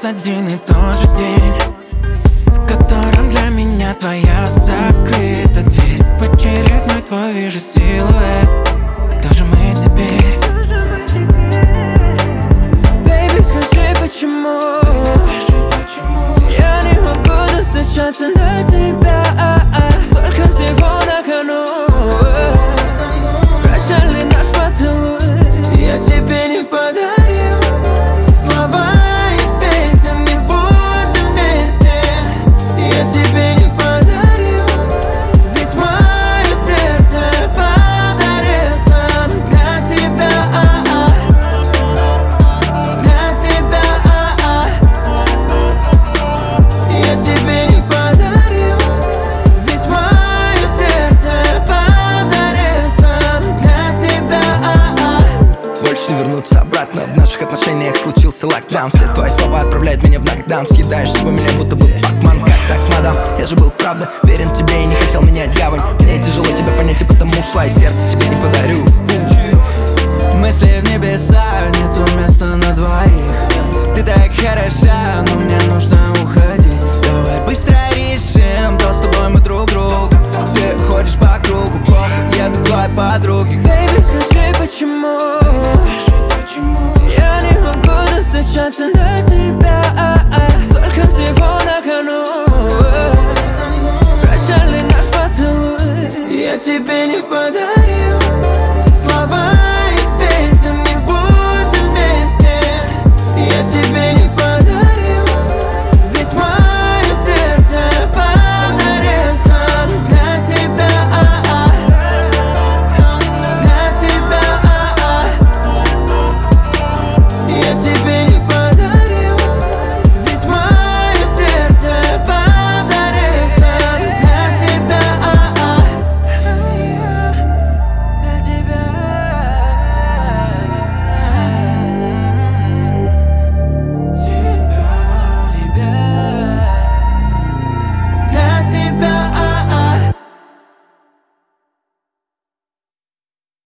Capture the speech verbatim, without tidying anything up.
один и тот же день, в котором для меня твоя закрыта дверь. В очередной твой вижу силуэт. Кто же мы теперь? Baby, скажи, почему я не могу достучаться до тебя? Столько всего на кону. Прощальный наш поцелуй я тебе не подарил. Слова из песен не будем вместе. Я тебе не подарил. Ведь мое сердце подарил сам для тебя. Для тебя. Я тебе не подарил. Ведь мое сердце подарил сам для тебя. Больше не вернуться обратно. В наших отношениях случился локдаун. Все твои слова отправляют меня в нокдаун. Съедаешь всего меня, будто бы Пакман. Как так, мадам? Я же был, правда, верен тебе и не хотел менять гавань. Мне тяжело тебя понять, и потому ушла, и сердце тебе не подарю. Мысли в небеса, нету места на двоих. Ты так хороша, но мне нужно уходить. Давай быстро решим, то с тобой мы друг другу. Ты ходишь по кругу, плохо еду к твоей подруге.